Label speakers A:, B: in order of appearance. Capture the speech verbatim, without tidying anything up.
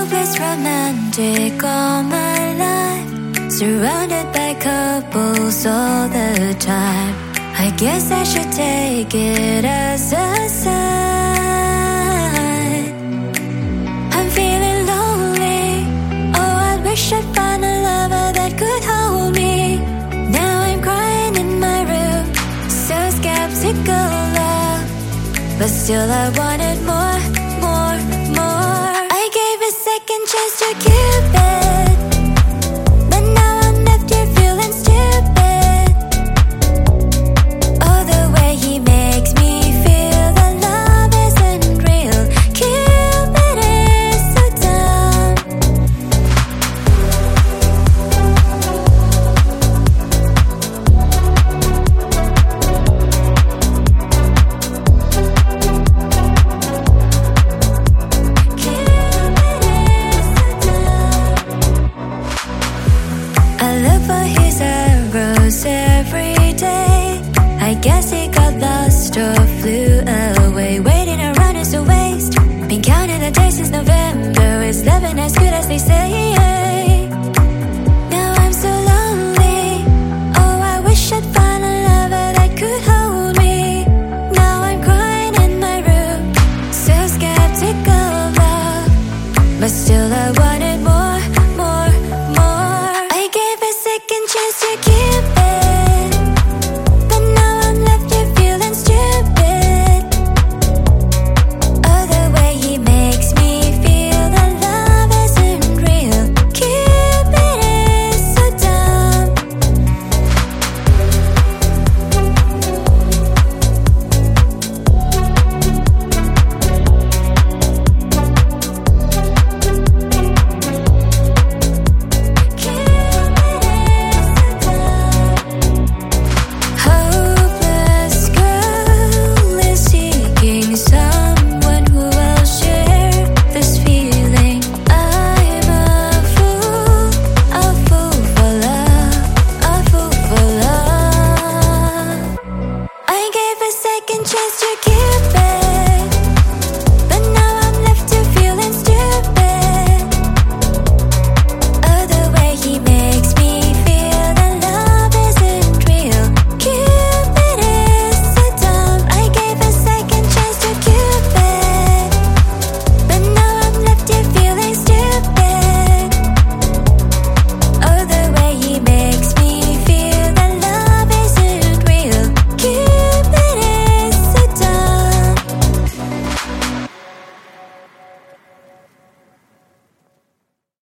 A: hopeless romantic all my life, surrounded by couples all the time. I guess I should take it as a sign. I'm feeling lonely. Oh, I wish I'd find a lover that could hold me. Now I'm crying in my room, so skeptical love, but still I wanted more, more, more. I gave a second chance to Cupid.